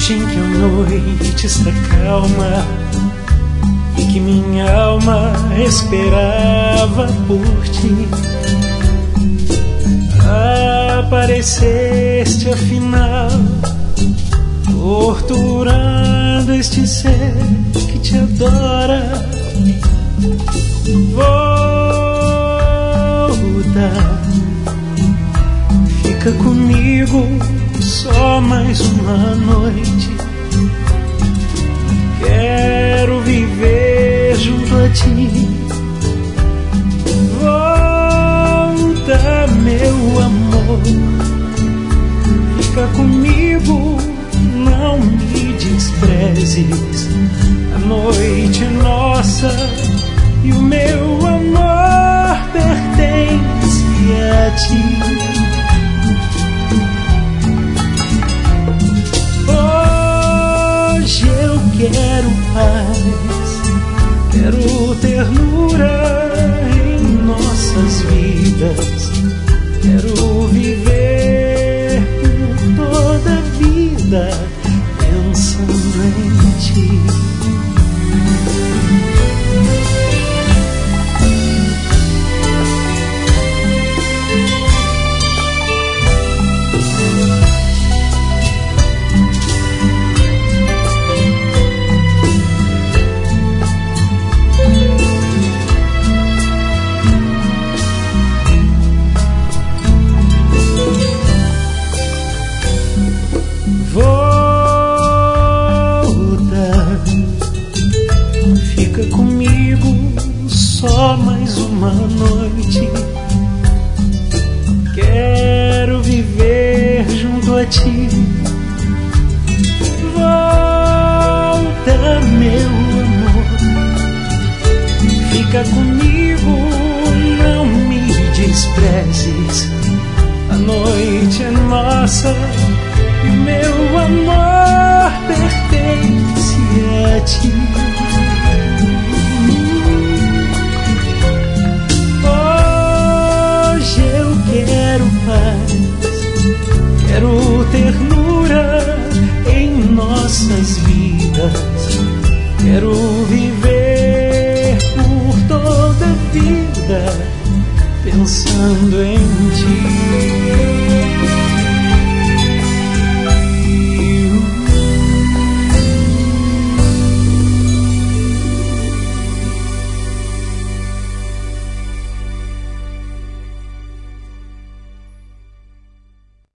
noite em que a noite está calma e que minha alma esperava por ti. Apareceste afinal, torturando este ser que te adora. Volta, fica comigo só mais uma noite. Quero viver junto a ti. Volta, meu amor, fica comigo, não me desprezes. A noite é nossa e o meu amor pertence a ti. Quero paz, quero ternura em nossas vidas. Quero viver por toda a vida pensando em ti. Só mais uma noite. Quero viver junto a ti. Volta, meu amor, fica comigo, não me desprezes. A noite é nossa e meu amor pertence a ti. Quero ternura em nossas vidas. Quero viver por toda a vida pensando em